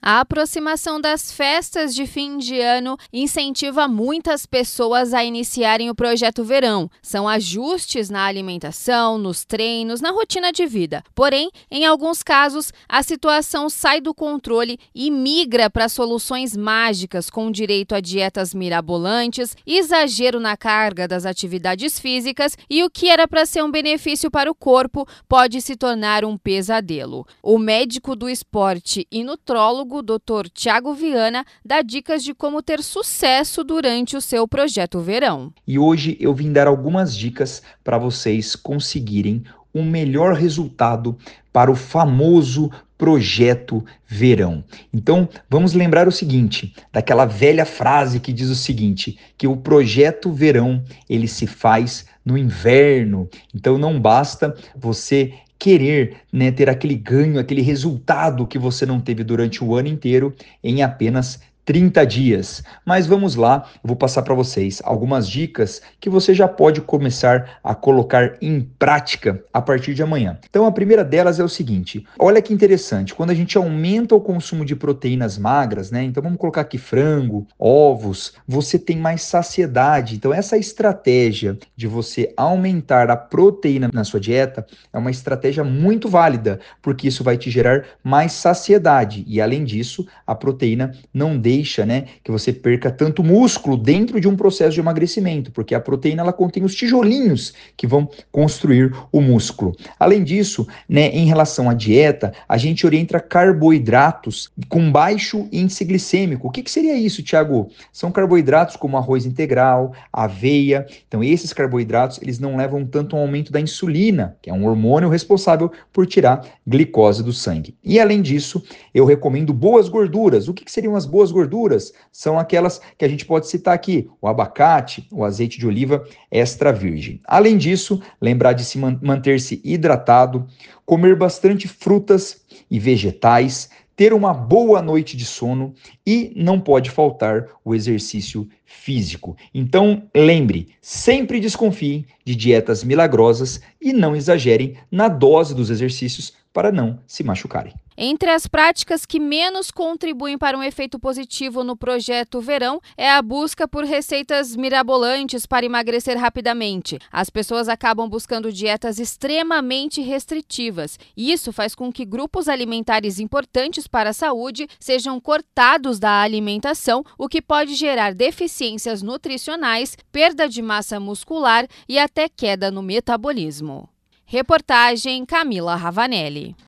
A aproximação das festas de fim de ano incentiva muitas pessoas a iniciarem o projeto verão. São ajustes na alimentação, nos treinos, na rotina de vida. Porém, em alguns casos, a situação sai do controle e migra para soluções mágicas, com direito a dietas mirabolantes, exagero na carga das atividades físicas e o que era para ser um benefício para o corpo pode se tornar um pesadelo. O médico do esporte e nutrólogo Dr. Thiago Viana dá dicas de como ter sucesso durante o seu projeto verão. E hoje eu vim dar algumas dicas para vocês conseguirem um melhor resultado para o famoso projeto verão. Então, vamos lembrar o seguinte, daquela velha frase que diz o seguinte, que o projeto verão, ele se faz no inverno. Então, não basta você querer, ter aquele ganho, aquele resultado que você não teve durante o ano inteiro em apenas 30 dias. Mas vamos lá, eu vou passar para vocês algumas dicas que você já pode começar a colocar em prática a partir de amanhã. Então a primeira delas é o seguinte, olha que interessante, quando a gente aumenta o consumo de proteínas magras, então vamos colocar aqui frango, ovos, você tem mais saciedade. Então essa estratégia de você aumentar a proteína na sua dieta é uma estratégia muito válida, porque isso vai te gerar mais saciedade e além disso, a proteína não deixa que você perca tanto músculo dentro de um processo de emagrecimento, porque a proteína ela contém os tijolinhos que vão construir o músculo. Além disso, em relação à dieta, a gente orienta carboidratos com baixo índice glicêmico. O que seria isso, Thiago? São carboidratos como arroz integral, aveia. Então, esses carboidratos eles não levam tanto ao aumento da insulina, que é um hormônio responsável por tirar glicose do sangue. E além disso, eu recomendo boas gorduras. O que seriam as boas gorduras? São aquelas que a gente pode citar aqui, o abacate, o azeite de oliva extra virgem. Além disso, lembrar de manter-se hidratado, comer bastante frutas e vegetais, ter uma boa noite de sono e não pode faltar o exercício físico. Então, lembre, sempre desconfiem de dietas milagrosas e não exagerem na dose dos exercícios para não se machucarem. Entre as práticas que menos contribuem para um efeito positivo no projeto verão é a busca por receitas mirabolantes para emagrecer rapidamente. As pessoas acabam buscando dietas extremamente restritivas. Isso faz com que grupos alimentares importantes para a saúde sejam cortados da alimentação, o que pode gerar deficiências nutricionais, perda de massa muscular e até queda no metabolismo. Reportagem Camila Ravanelli.